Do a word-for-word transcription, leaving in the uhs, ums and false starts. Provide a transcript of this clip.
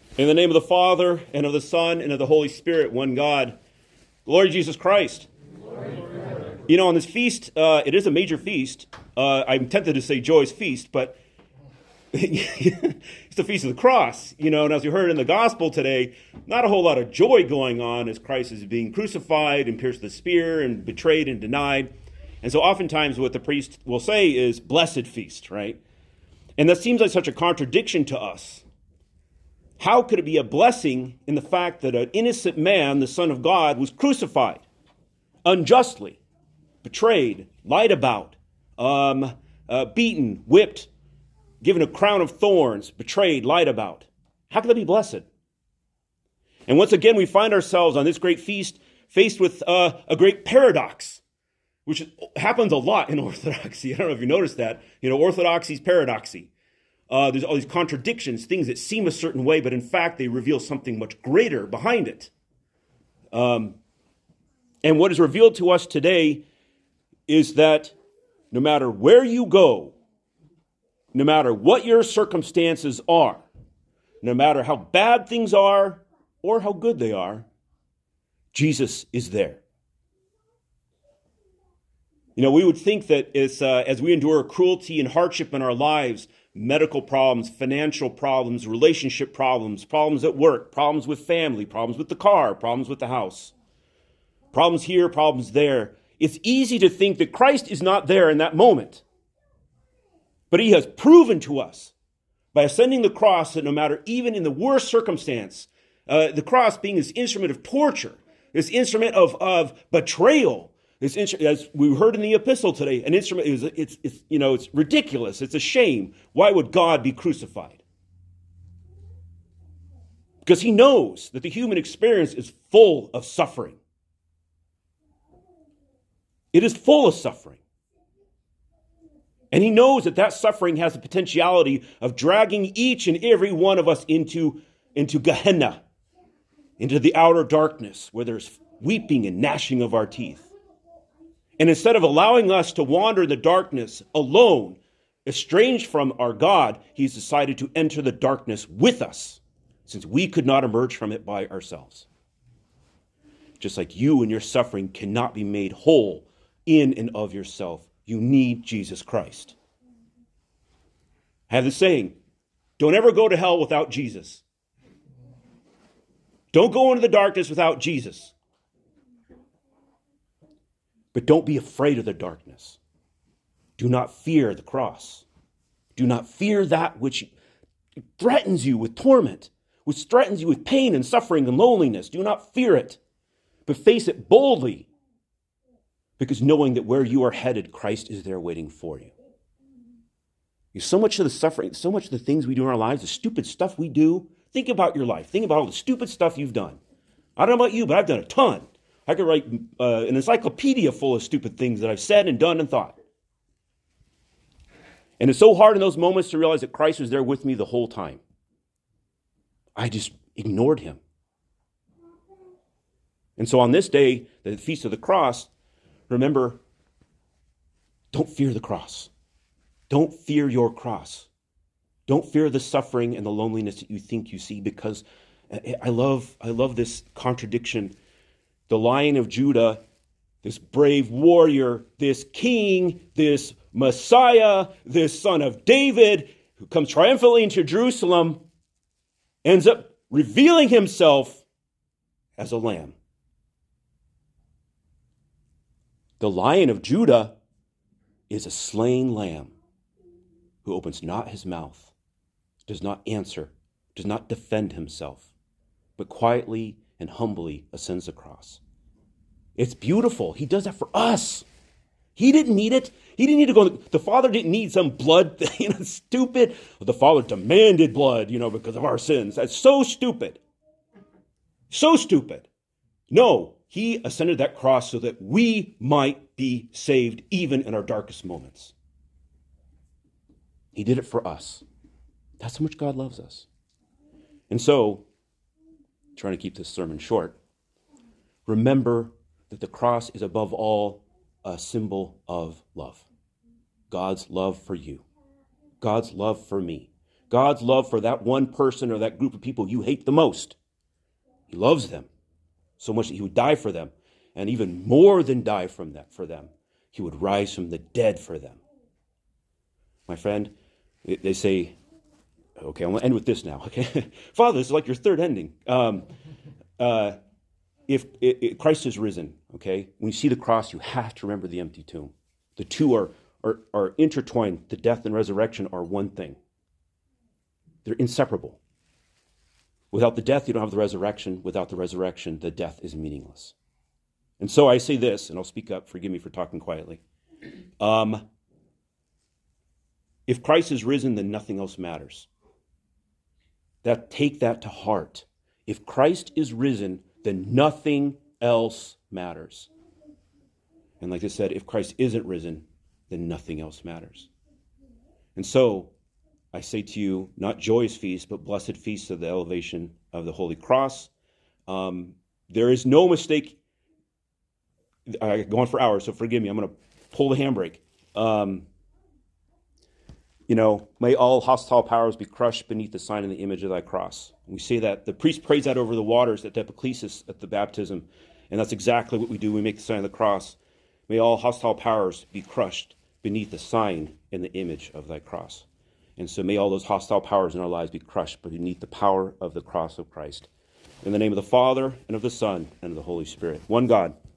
In the name of the Father, and of the Son, and of the Holy Spirit, one God. Glory to Jesus Christ. You know, on this feast, uh, it is a major feast. Uh, I'm tempted to say Joy's Feast, but it's the Feast of the Cross. You know, and as we heard in the Gospel today, not a whole lot of joy going on as Christ is being crucified and pierced with a spear and betrayed and denied. And so oftentimes what the priest will say is, blessed feast, right? And that seems like such a contradiction to us. How could it be a blessing in the fact that an innocent man, the Son of God, was crucified unjustly, betrayed, lied about, um, uh, beaten, whipped, given a crown of thorns, betrayed, lied about? How could that be blessed? And once again, we find ourselves on this great feast faced with uh, a great paradox, which happens a lot in Orthodoxy. I don't know if you noticed that. You know, Orthodoxy's paradoxy. Uh, there's all these contradictions, things that seem a certain way, but in fact, they reveal something much greater behind it. Um, and what is revealed to us today is that no matter where you go, no matter what your circumstances are, no matter how bad things are or how good they are, Jesus is there. You know, we would think that as, uh, as we endure cruelty and hardship in our lives, medical problems, financial problems, relationship problems, problems at work, problems with family, problems with the car, problems with the house, problems here, problems there. It's easy to think that Christ is not there in that moment. But he has proven to us by ascending the cross that no matter, even in the worst circumstance, uh, the cross being this instrument of torture, this instrument of, of betrayal, This, as we heard in the epistle today, an instrument is it's, it's you know it's ridiculous. It's a shame. Why would God be crucified? Because he knows that the human experience is full of suffering. It is full of suffering. And he knows that that suffering has the potentiality of dragging each and every one of us into, into Gehenna, into the outer darkness where there's weeping and gnashing of our teeth. And instead of allowing us to wander in the darkness alone, estranged from our God, he's decided to enter the darkness with us, since we could not emerge from it by ourselves. Just like you and your suffering cannot be made whole in and of yourself. You need Jesus Christ. I have the saying, don't ever go to hell without Jesus. Don't go into the darkness without Jesus. But don't be afraid of the darkness. Do not fear the cross. Do not fear that which threatens you with torment, which threatens you with pain and suffering and loneliness. Do not fear it, but face it boldly, because knowing that where you are headed, Christ is there waiting for you. So much of the suffering, so much of the things we do in our lives, the stupid stuff we do, think about your life. Think about all the stupid stuff you've done. I don't know about you, but I've done a ton. I could write uh, an encyclopedia full of stupid things that I've said and done and thought. And it's so hard in those moments to realize that Christ was there with me the whole time. I just ignored him. And so on this day, the Feast of the Cross, remember, don't fear the cross. Don't fear your cross. Don't fear the suffering and the loneliness that you think you see, because I love, I love this contradiction. The Lion of Judah, this brave warrior, this king, this Messiah, this son of David, who comes triumphantly into Jerusalem, ends up revealing himself as a lamb. The Lion of Judah is a slain lamb who opens not his mouth, does not answer, does not defend himself, but quietly and humbly ascends the cross. It's beautiful. He does that for us. He didn't need it. He didn't need to go. The Father didn't need some blood, you know, stupid. The Father demanded blood, you know, because of our sins. That's so stupid. So stupid. No, he ascended that cross so that we might be saved even in our darkest moments. He did it for us. That's how much God loves us. And so, trying to keep this sermon short, remember that the cross is above all a symbol of love. God's love for you. God's love for me. God's love for that one person or that group of people you hate the most. He loves them so much that he would die for them. And even more than die from that for them, he would rise from the dead for them. My friend, they say, okay, I'm going to end with this now. Okay, Father, this is like your third ending. Um, uh, if, if Christ is risen, okay, when you see the cross, you have to remember the empty tomb. The two are, are, are intertwined. The death and resurrection are one thing. They're inseparable. Without the death, you don't have the resurrection. Without the resurrection, the death is meaningless. And so I say this, and I'll speak up. Forgive me for talking quietly. Um, if Christ is risen, then nothing else matters. That, take that to heart. If Christ is risen, then nothing else matters. And like I said, if Christ isn't risen, then nothing else matters. And so I say to you, not joyous feast, but blessed feast of the elevation of the Holy Cross. Um, there is no mistake. I go on for hours, so forgive me. I'm going to pull the handbrake. Um, you know, may all hostile powers be crushed beneath the sign and the image of thy cross. We say that. The priest prays that over the waters at the epiclesis at the baptism. And that's exactly what we do. We make the sign of the cross. May all hostile powers be crushed beneath the sign and the image of thy cross. And so may all those hostile powers in our lives be crushed beneath the power of the cross of Christ. In the name of the Father, and of the Son, and of the Holy Spirit. One God,